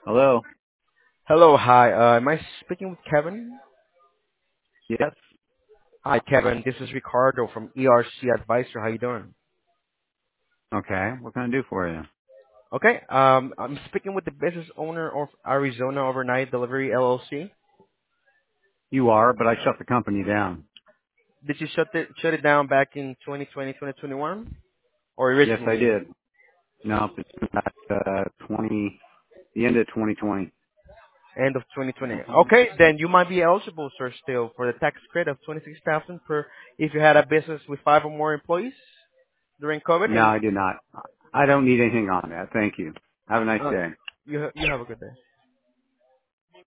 Hello. Hello, hi. Am I speaking with Kevin? Yes. Hi, Kevin. This is Ricardo from ERC Advisor. How you doing? Okay. What can I do for you? Okay. I'm speaking with the business owner of Arizona Overnight Delivery LLC. You are, but I shut the company down. Did you shut it down back in 2020, 2021, or Yes, I recently, did. No, it's been back, 20, the end of 2020. end of 2020? Okay, then you might be eligible, sir, still for the tax credit of 26,000 per if you had a business with 5 or more employees during COVID. No, I did not. I don't need anything on that. Thank you. Have a nice Uh, day. you have a good day.